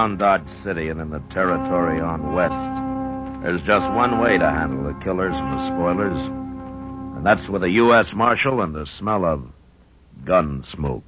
around Dodge City and in the territory on west, there's just one way to handle the killers and the spoilers, and that's with a U.S. Marshal and the smell of gun smoke.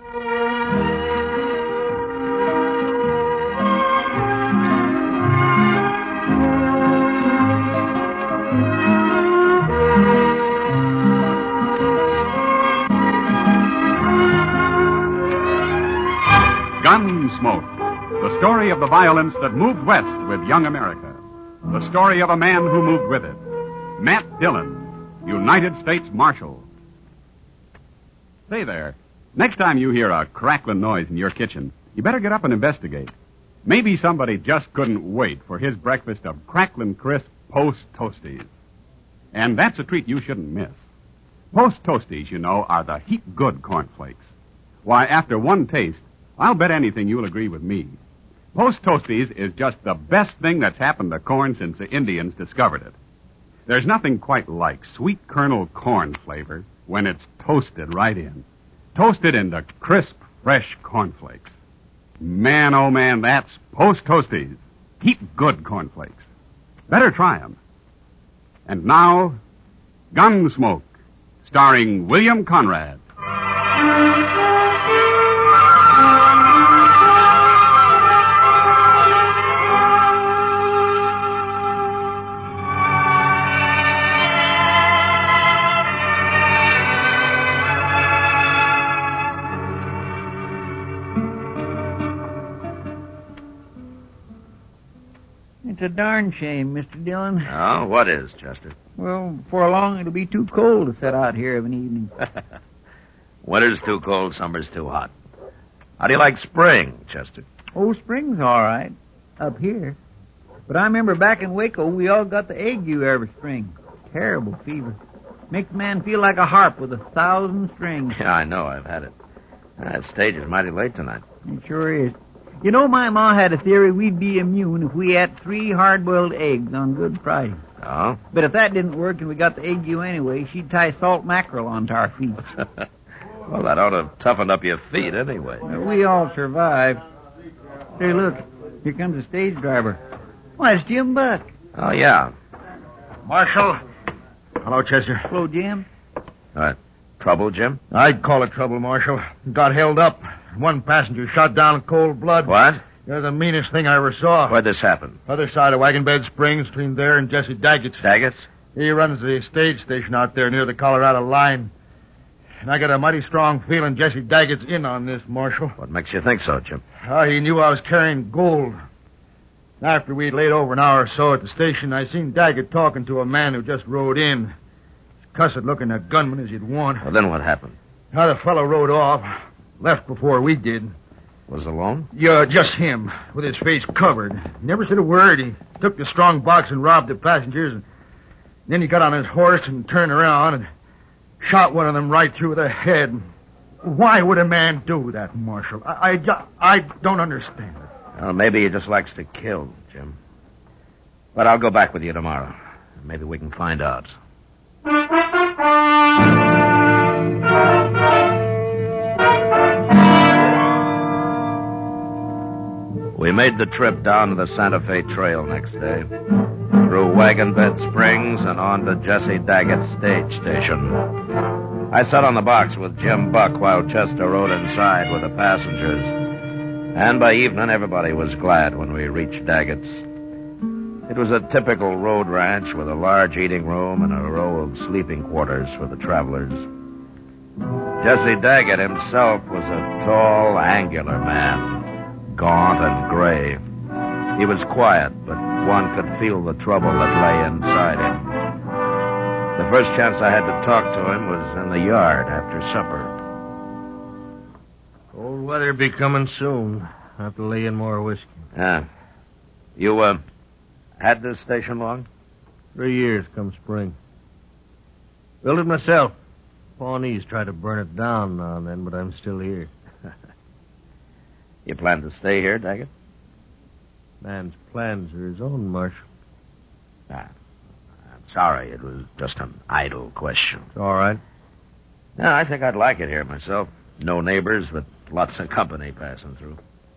Gunsmoke, the story of the violence that moved west with young America. The story of a man who moved with it. Matt Dillon, United States Marshal. Say there, next time you hear a crackling noise in your kitchen, you better get up and investigate. Maybe somebody just couldn't wait for his breakfast of crackling crisp Post Toasties. And that's a treat you shouldn't miss. Post Toasties, you know, are the heap good cornflakes. Why, after one taste, I'll bet anything you'll agree with me. Post Toasties is just the best thing that's happened to corn since the Indians discovered it. There's nothing quite like sweet kernel corn flavor when it's toasted right in. Toasted into crisp, fresh cornflakes. Man, oh man, that's Post Toasties. Heap good cornflakes. Better try 'em. And now, Gunsmoke, starring William Conrad. It's a darn shame, Mr. Dillon. Oh, what is, Chester? Well, before long it'll be too cold to set out here of an evening. Winter's too cold, summer's too hot. How do you like spring, Chester? Oh, spring's all right, up here. But I remember back in Waco, we all got the ague every spring. Terrible fever. Makes a man feel like a harp with 1,000 strings. Yeah, I know, I've had it. That stage is mighty late tonight. It sure is. You know, my ma had a theory we'd be immune if we ate 3 hard-boiled eggs on Good Friday. Oh? But if that didn't work and we got the ague anyway, she'd tie salt mackerel onto our feet. Well, that ought to have toughened up your feet anyway. We all survived. Hey, look. Here comes the stage driver. Why, it's Jim Buck. Oh, yeah. Marshal. Hello, Chester. Hello, Jim. Trouble, Jim? I'd call it trouble, Marshal. Got held up. One passenger shot down in cold blood. What? You're the meanest thing I ever saw. Where'd this happen? Other side of Wagon Bed Springs, between there and Jesse Daggett's. Daggett's? He runs the stage station out there near the Colorado line. And I got a mighty strong feeling Jesse Daggett's in on this, Marshal. What makes you think so, Jim? He knew I was carrying gold. After we'd laid over an hour or so at the station, I seen Daggett talking to a man who just rode in. Cussed-looking a gunman as you'd want. Well, then what happened? The fellow rode off. Left before we did. Was alone? Yeah, just him, with his face covered. Never said a word. He took the strong box and robbed the passengers. And then he got on his horse and turned around and shot one of them right through the head. Why would a man do that, Marshal? I don't understand it. Well, maybe he just likes to kill, Jim. But I'll go back with you tomorrow. Maybe we can find out. We made the trip down to the Santa Fe Trail next day, through Wagon Bed Springs and on to Jesse Daggett's stage station. I sat on the box with Jim Buck while Chester rode inside with the passengers. And by evening, everybody was glad when we reached Daggett's. It was a typical road ranch with a large eating room and a row of sleeping quarters for the travelers. Jesse Daggett himself was a tall, angular man, gaunt and gray. He was quiet, but one could feel the trouble that lay inside him. The first chance I had to talk to him was in the yard after supper. Cold weather be coming soon. I'll have to lay in more whiskey. You, had this station long? 3 years come spring. Built it myself. Pawnees try to burn it down now and then, but I'm still here. You plan to stay here, Daggett? Man's plans are his own, Marshal. I'm sorry. It was just an idle question. It's all right. Yeah, I think I'd like it here myself. No neighbors, but lots of company passing through.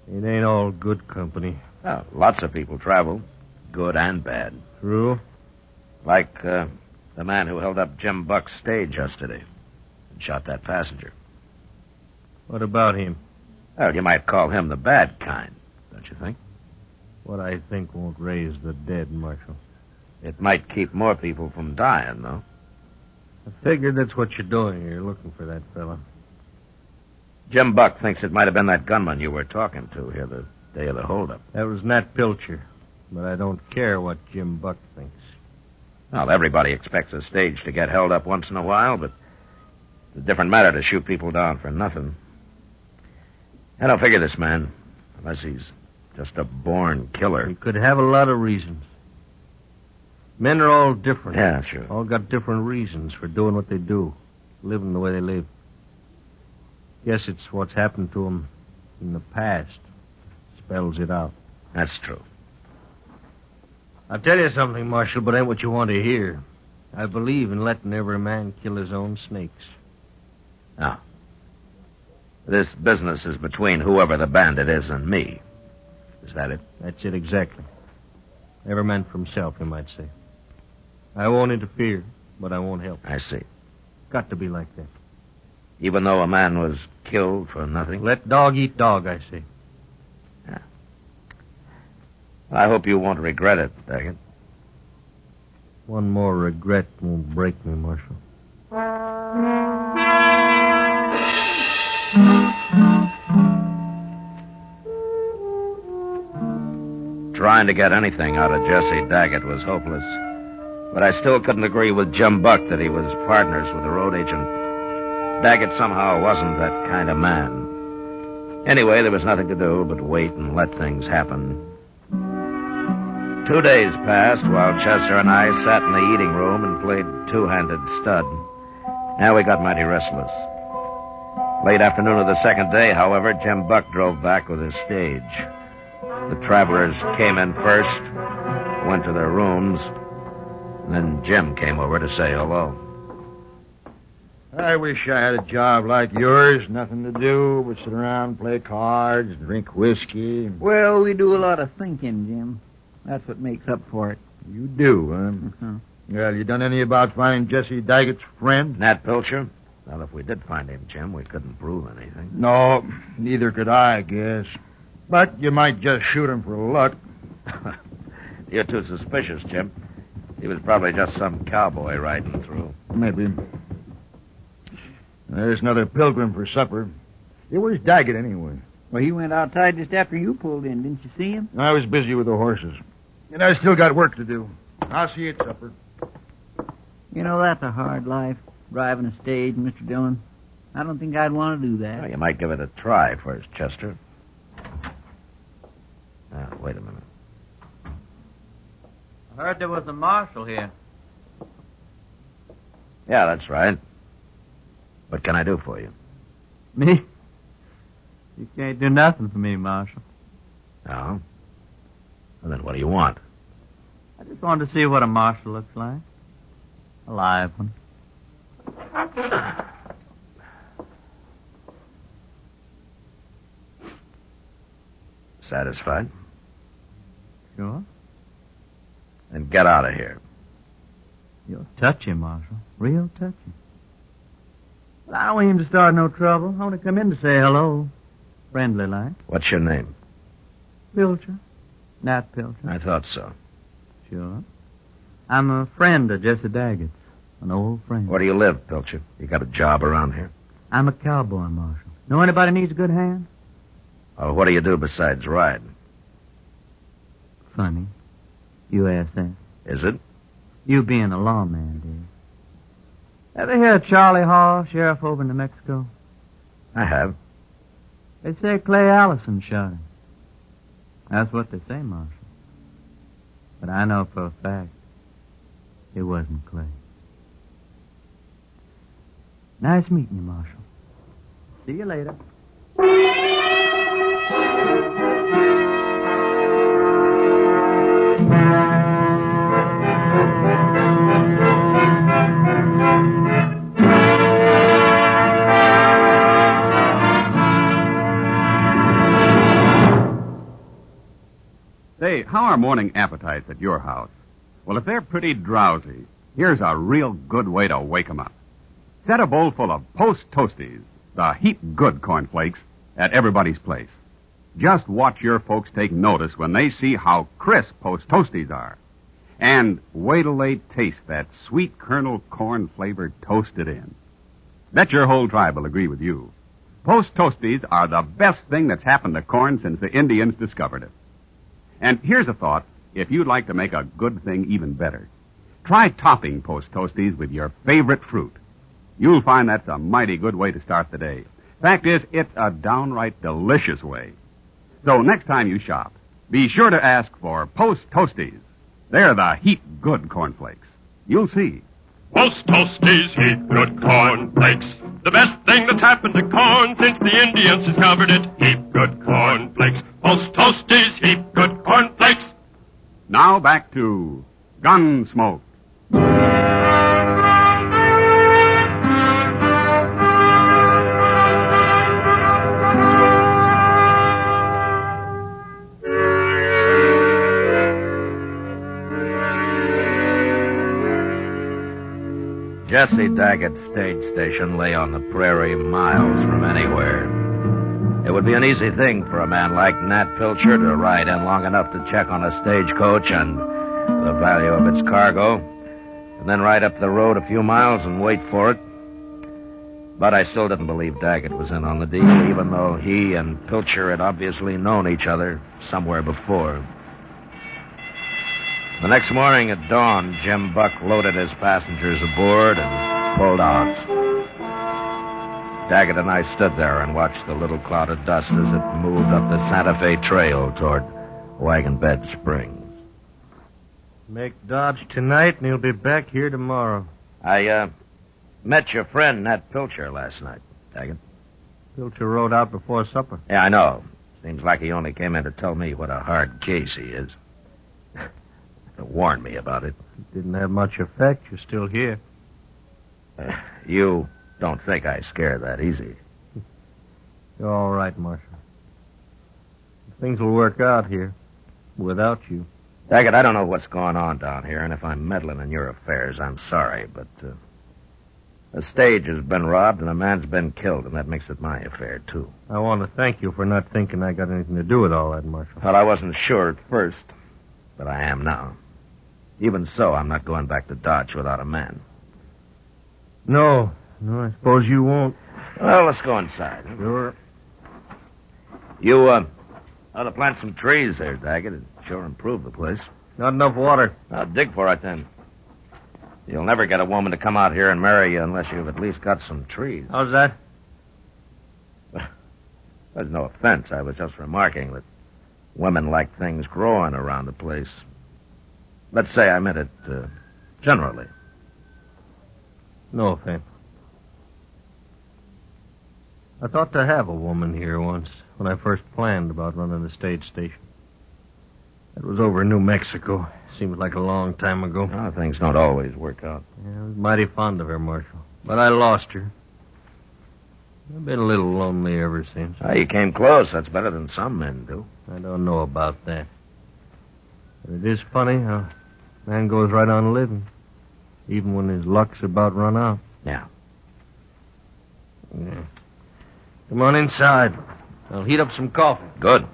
It ain't all good company. Well, lots of people travel, good and bad. True? Like the man who held up Jim Buck's stage yesterday and shot that passenger. What about him? Well, you might call him the bad kind, don't you think? What I think won't raise the dead, Marshal. It might keep more people from dying, though. I figured that's what you're doing. You're looking for that fella. Jim Buck thinks it might have been that gunman you were talking to here the day of the holdup. That was Nat Pilcher. But I don't care what Jim Buck thinks. Well, everybody expects a stage to get held up once in a while, but it's a different matter to shoot people down for nothing. I don't figure this man, unless he's just a born killer. He could have a lot of reasons. Men are all different. Yeah, sure. All got different reasons for doing what they do, living the way they live. Guess it's what's happened to them in the past spells it out. That's true. I'll tell you something, Marshal, but ain't what you want to hear. I believe in letting every man kill his own snakes. Now, this business is between whoever the bandit is and me. Is that it? That's it exactly. Every man for himself, you might say. I won't interfere, but I won't help. I see. Got to be like that. Even though a man was killed for nothing? Let dog eat dog, I say. Yeah. I hope you won't regret it, Daggett. One more regret won't break me, Marshal. Trying to get anything out of Jesse Daggett was hopeless. But I still couldn't agree with Jim Buck that he was partners with the road agent. Daggett somehow wasn't that kind of man. Anyway, there was nothing to do but wait and let things happen. 2 days passed while Chester and I sat in the eating room and played two-handed stud. Now we got mighty restless. Late afternoon of the second day, however, Jim Buck drove back with his stage. The travelers came in first, went to their rooms, and then Jim came over to say hello. I wish I had a job like yours. Nothing to do but sit around, play cards, drink whiskey. Well, we do a lot of thinking, Jim. That's what makes up for it. You do, huh? Uh-huh. Well, you done any about finding Jesse Daggett's friend? Nat Pilcher? Well, if we did find him, Jim, we couldn't prove anything. No, neither could I guess. But you might just shoot him for luck. You're too suspicious, Jim. He was probably just some cowboy riding through. Maybe. There's another pilgrim for supper. It was Daggett, anyway. Well, he went outside just after you pulled in. Didn't you see him? I was busy with the horses. And I still got work to do. I'll see you at supper. You know, that's a hard life, driving a stage, Mr. Dillon. I don't think I'd want to do that. Well, you might give it a try first, Chester. Wait a minute. I heard there was a marshal here. Yeah, that's right. What can I do for you? Me? You can't do nothing for me, Marshal. No? Well, then what do you want? I just wanted to see what a marshal looks like. A live one. Satisfied? Sure. Then get out of here. You're touchy, Marshal. Real touchy. But I don't aim to start no trouble. I only come in to say hello. Friendly like. What's your name? Pilcher. Nat Pilcher. I thought so. Sure. I'm a friend of Jesse Daggett's. An old friend. Where do you live, Pilcher? You got a job around here? I'm a cowboy, Marshal. Know anybody needs a good hand? Oh, what do you do besides ride? Funny. You ask that. Is it? You being a lawman, dear. Ever hear of Charlie Hall, sheriff over in New Mexico? I have. They say Clay Allison shot him. That's what they say, Marshal. But I know for a fact it wasn't Clay. Nice meeting you, Marshal. See you later. How are morning appetites at your house? Well, if they're pretty drowsy, here's a real good way to wake 'em up. Set a bowl full of Post Toasties, the heap good cornflakes, at everybody's place. Just watch your folks take notice when they see how crisp Post Toasties are. And wait till they taste that sweet kernel corn-flavored toasted in. Bet your whole tribe will agree with you. Post Toasties are the best thing that's happened to corn since the Indians discovered it. And here's a thought, if you'd like to make a good thing even better. Try topping Post Toasties with your favorite fruit. You'll find that's a mighty good way to start the day. Fact is, it's a downright delicious way. So next time you shop, be sure to ask for Post Toasties. They're the heap good cornflakes. You'll see. Post Toasties, heap good cornflakes. The best thing that's happened to corn since the Indians discovered it. Heap good cornflakes. Post Toasties, heap good cornflakes. Now back to Gunsmoke. Jesse Daggett's stage station lay on the prairie miles from anywhere. It would be an easy thing for a man like Nat Pilcher to ride in long enough to check on a stagecoach and the value of its cargo, and then ride up the road a few miles and wait for it. But I still didn't believe Daggett was in on the deal, even though he and Pilcher had obviously known each other somewhere before. The next morning at dawn, Jim Buck loaded his passengers aboard and pulled out. Daggett and I stood there and watched the little cloud of dust as it moved up the Santa Fe Trail toward Wagon Bed Springs. Make Dodge tonight, and he'll be back here tomorrow. I met your friend Nat Pilcher last night, Daggett. Pilcher rode out before supper. Yeah, I know. Seems like he only came in to tell me what a hard case he is. To warn me about it. It didn't have much effect. You're still here. You don't think I scare that easy. You're all right, Marshal. Things will work out here without you. Daggett, I don't know what's going on down here, and if I'm meddling in your affairs, I'm sorry, but a stage has been robbed and a man's been killed, and that makes it my affair, too. I want to thank you for not thinking I got anything to do with all that, Marshal. Well, I wasn't sure at first, but I am now. Even so, I'm not going back to Dodge without a man. No, I suppose you won't. Well, let's go inside. Sure. You, ought to plant some trees there, Daggett. It'd sure improve the place. Not enough water. I'll dig for it, then. You'll never get a woman to come out here and marry you unless you've at least got some trees. How's that? There's no offense. I was just remarking that women like things growing around the place. Let's say I meant it generally. No offense. I thought to have a woman here once when I first planned about running the stage station. That was over in New Mexico. Seems like a long time ago. Oh, things don't always work out. Yeah, I was mighty fond of her, Marshal. But I lost her. I've been a little lonely ever since. Oh, you came close. That's better than some men do. I don't know about that. But it is funny how a man goes right on living, even when his luck's about run out. Yeah. Come on inside. I'll heat up some coffee. Good.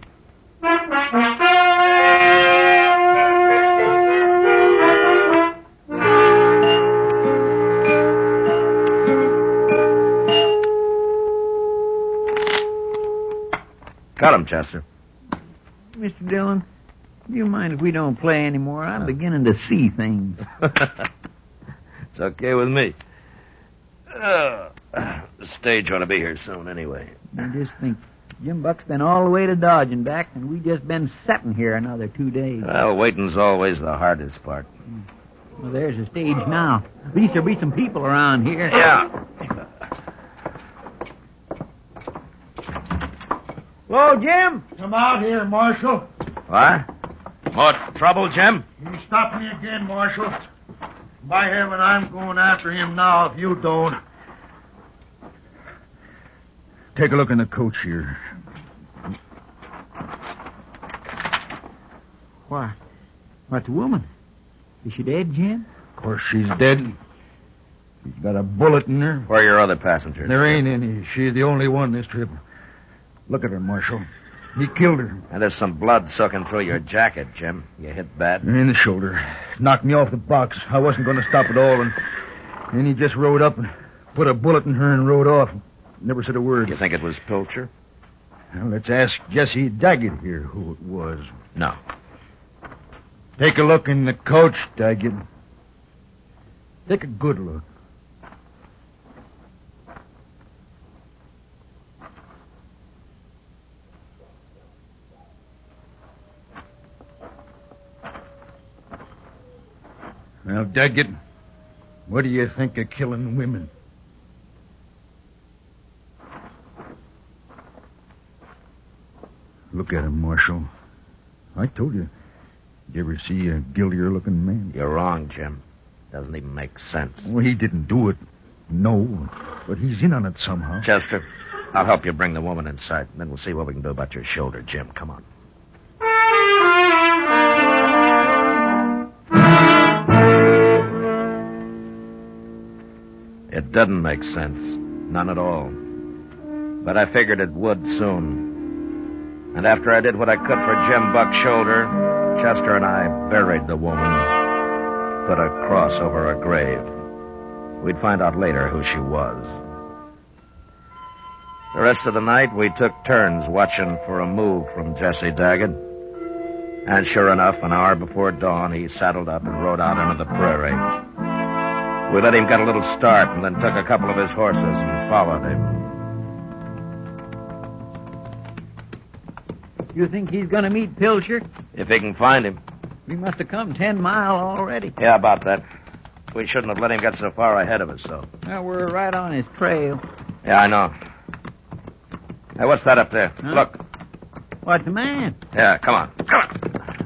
Cut him, Chester. Mr. Dillon, do you mind if we don't play anymore? I'm beginning to see things. It's okay with me. The stage ought to be here soon anyway. I just think Jim Buck's been all the way to Dodge and back, and we just been sitting here another 2 days. Well, waiting's always the hardest part. Well, there's the stage now. At least there'll be some people around here. Yeah. Hello, Jim. Come out here, Marshal. What? More trouble, Jim? You stop me again, Marshal. By heaven, I'm going after him now if you don't. Take a look in the coach here. Why? What's the woman? Is she dead, Jim? Of course, she's dead. She's got a bullet in her. Where are your other passengers? There ain't any. She's the only one this trip. Look at her, Marshal. He killed her. And there's some blood soaking through your jacket, Jim. You hit bad? In the shoulder. Knocked me off the box. I wasn't going to stop at all, and then he just rode up and put a bullet in her and rode off. Never said a word. You think it was Pilcher? Well, let's ask Jesse Daggett here who it was. No. Take a look in the coach, Daggett. Take a good look. Now, Daggett, what do you think of killing women? Look at him, Marshal. I told you. Did you ever see a guiltier-looking man? You're wrong, Jim. Doesn't even make sense. Well, he didn't do it. No, but he's in on it somehow. Chester, I'll help you bring the woman inside, and then we'll see what we can do about your shoulder, Jim. Come on. It didn't make sense. None at all. But I figured it would soon. And after I did what I could for Jim Buck's shoulder, Chester and I buried the woman, put a cross over her grave. We'd find out later who she was. The rest of the night, we took turns watching for a move from Jesse Daggett. And sure enough, an hour before dawn, he saddled up and rode out into the prairie. We let him get a little start and then took a couple of his horses and followed him. You think he's going to meet Pilcher? If he can find him. We must have come 10 miles already. Yeah, about that. We shouldn't have let him get so far ahead of us, though. Well, we're right on his trail. Yeah, I know. Hey, what's that up there? Huh? Look. What's the man? Yeah, come on. Come on.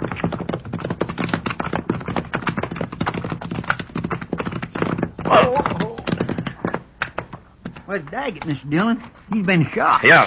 Where's Daggett, Mr. Dillon? He's been shot. Yeah.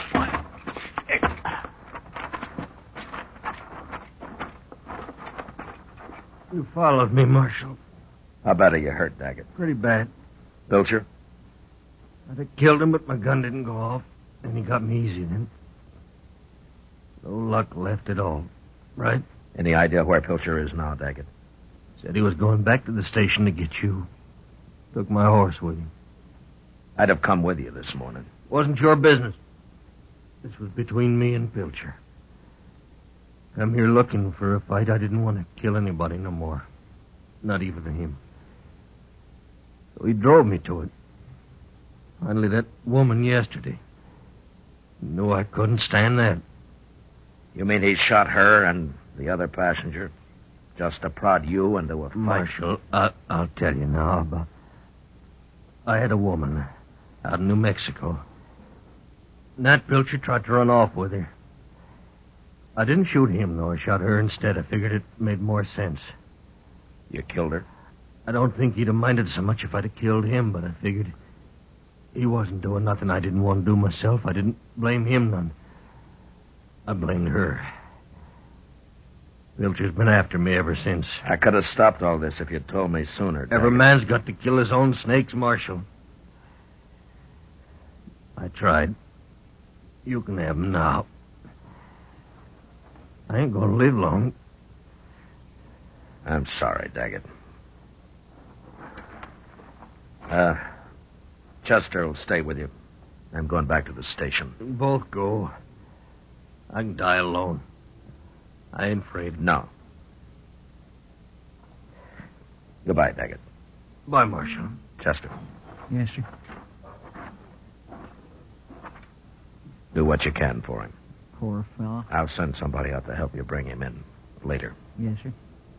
You followed me, Marshal. How bad are you hurt, Daggett? Pretty bad. Pilcher? I'd have killed him, but my gun didn't go off, and he got me easy then. No luck left at all. Right? Any idea where Pilcher is now, Daggett? Said he was going back to the station to get you. Took my horse with him. I'd have come with you this morning. Wasn't your business. This was between me and Pilcher. I'm here looking for a fight. I didn't want to kill anybody no more. Not even him. So he drove me to it. Finally, that woman yesterday. Knew I couldn't stand that. You mean he shot her and the other passenger just to prod you into a fight? Marshal, I'll tell you now about... I had a woman out in New Mexico. Nat Pilcher tried to run off with her. I didn't shoot him, though. I shot her instead. I figured it made more sense. You killed her? I don't think he'd have minded so much if I'd have killed him, but I figured he wasn't doing nothing I didn't want to do myself. I didn't blame him none. I blamed her. Pilcher's been after me ever since. I could have stopped all this if you'd told me sooner, Every Daggett. man's got to kill his own snakes, Marshal. I tried. You can have them now. I ain't gonna live long. I'm sorry, Daggett. Chester will stay with you. I'm going back to the station. Both go. I can die alone. I ain't afraid. No. Goodbye, Daggett. Bye, Marshal. Chester, Yes, sir. do what you can for him. Poor fellow. I'll send somebody out to help you bring him in later. Yes, sir.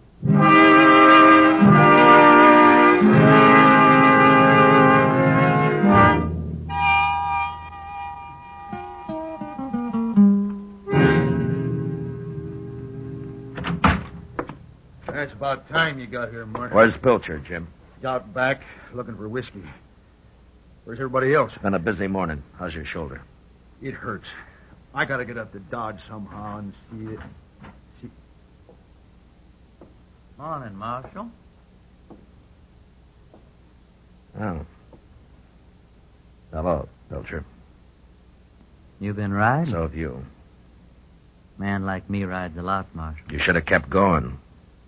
That's about time you got here, Marshal. Where's Pilcher, Jim? Out back, looking for whiskey. Where's everybody else? It's been a busy morning. How's your shoulder? It hurts. I gotta get up to Dodge somehow and see it. Morning, Marshal. Oh. Hello, Pilcher. You been riding? So have you. Man like me rides a lot, Marshal. You should have kept going.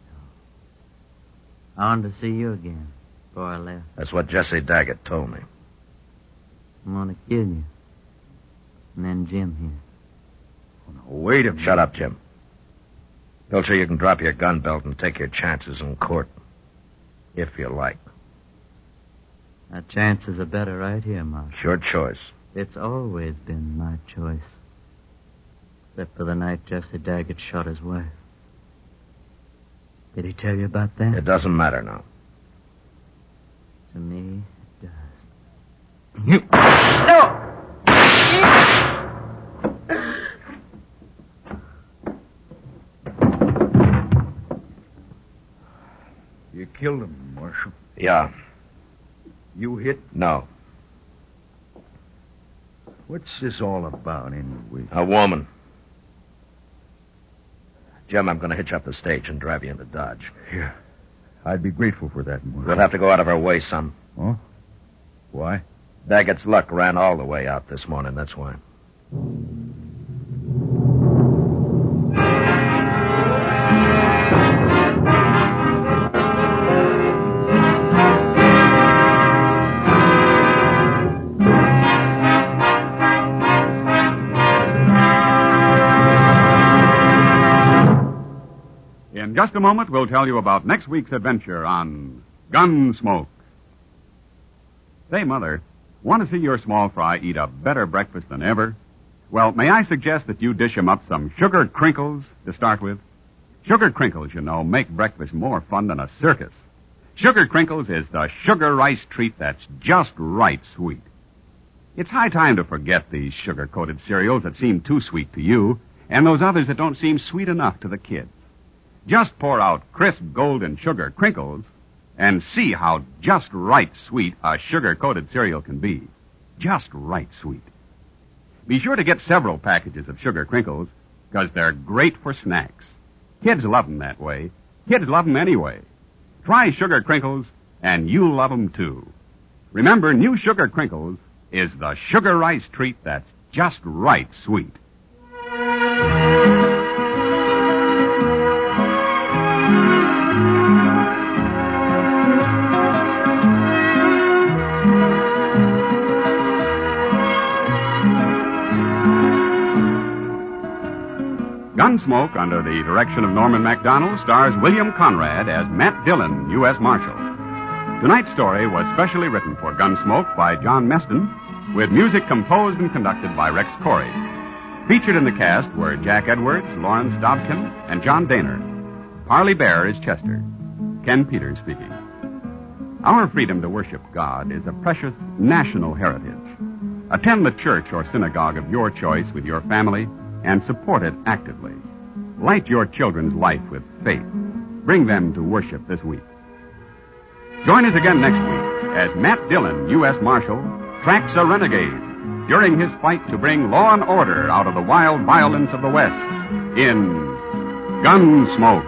I wanted to see you again before I left. That's what Jesse Daggett told me. I'm going to kill you. And then Jim here. Oh, now, wait a minute. Shut up, Jim. Pilcher, you can drop your gun belt and take your chances in court. If you like. My chances are better right here, Marshal. It's your choice. It's always been my choice. Except for the night Jesse Daggett shot his wife. Did he tell you about that? It doesn't matter now. To me, it does. You... No! You killed him, Marshal. Yeah. You hit? No. What's this all about, anyway? A woman. Jim, I'm going to hitch up the stage and drive you into Dodge. Yeah. I'd be grateful for that, Marshal. We'll have to go out of our way, son. Huh? Why? Daggett's luck ran all the way out this morning, that's why. In just a moment, we'll tell you about next week's adventure on Gunsmoke. Say, Mother, want to see your small fry eat a better breakfast than ever? Well, may I suggest that you dish him up some sugar crinkles to start with? Sugar crinkles, you know, make breakfast more fun than a circus. Sugar crinkles is the sugar rice treat that's just right sweet. It's high time to forget these sugar-coated cereals that seem too sweet to you and those others that don't seem sweet enough to the kids. Just pour out crisp golden sugar crinkles and see how just right sweet a sugar-coated cereal can be. Just right sweet. Be sure to get several packages of sugar crinkles because they're great for snacks. Kids love them that way. Kids love them anyway. Try sugar crinkles and you'll love them too. Remember, new sugar crinkles is the sugar rice treat that's just right sweet. Gunsmoke, under the direction of Norman MacDonald, stars William Conrad as Matt Dillon, U.S. Marshal. Tonight's story was specially written for Gunsmoke by John Meston, with music composed and conducted by Rex Corey. Featured in the cast were Jack Edwards, Lawrence Dobkin, and John Daner. Parley Bear is Chester. Ken Peters speaking. Our freedom to worship God is a precious national heritage. Attend the church or synagogue of your choice with your family and support it actively. Light your children's life with faith. Bring them to worship this week. Join us again next week as Matt Dillon, U.S. Marshal, tracks a renegade during his fight to bring law and order out of the wild violence of the West in Gunsmoke.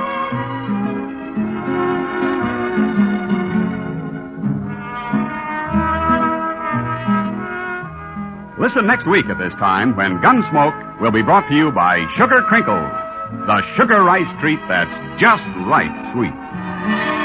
Listen next week at this time when Gunsmoke will be brought to you by Sugar Crinkles, the sugar rice treat that's just right sweet.